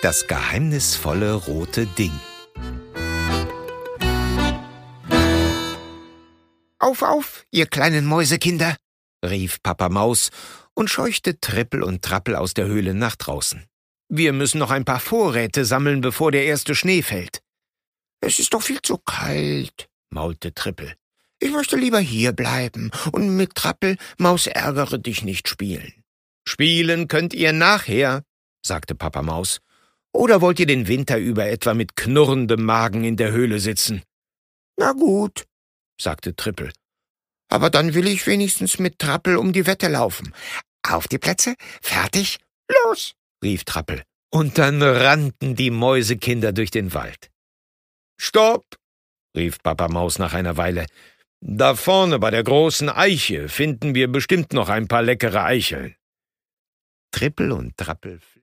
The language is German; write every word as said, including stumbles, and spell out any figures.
Das geheimnisvolle rote Ding. »Auf, auf, ihr kleinen Mäusekinder«, rief Papa Maus und scheuchte Trippel und Trappel aus der Höhle nach draußen. »Wir müssen noch ein paar Vorräte sammeln, bevor der erste Schnee fällt.« »Es ist doch viel zu kalt«, maulte Trippel. »Ich möchte lieber hier bleiben und mit Trappel, Maus, ärgere dich nicht, spielen.« »Spielen könnt ihr nachher«, sagte Papa Maus. »Oder wollt ihr den Winter über etwa mit knurrendem Magen in der Höhle sitzen?« »Na gut«, sagte Trippel. »Aber dann will ich wenigstens mit Trappel um die Wette laufen. Auf die Plätze, fertig, los«, rief Trappel. Und dann rannten die Mäusekinder durch den Wald. »Stopp«, rief Papa Maus nach einer Weile. »Da vorne bei der großen Eiche finden wir bestimmt noch ein paar leckere Eicheln.« Trippel und Trappel